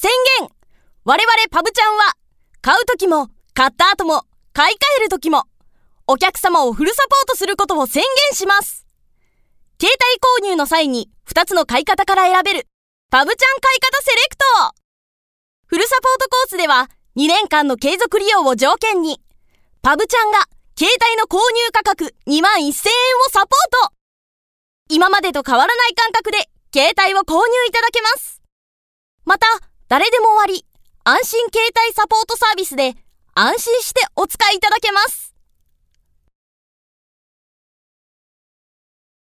宣言。我々パブちゃんは、買うときも、買った後も、買い替えるときも、お客様をフルサポートすることを宣言します。携帯購入の際に2つの買い方から選べるパブちゃん買い方セレクト。フルサポートコースでは2年間の継続利用を条件にパブちゃんが携帯の購入価格21,000円をサポート。今までと変わらない感覚で携帯を購入いただけます。また誰でも終わり安心携帯サポートサービスで安心してお使いいただけます。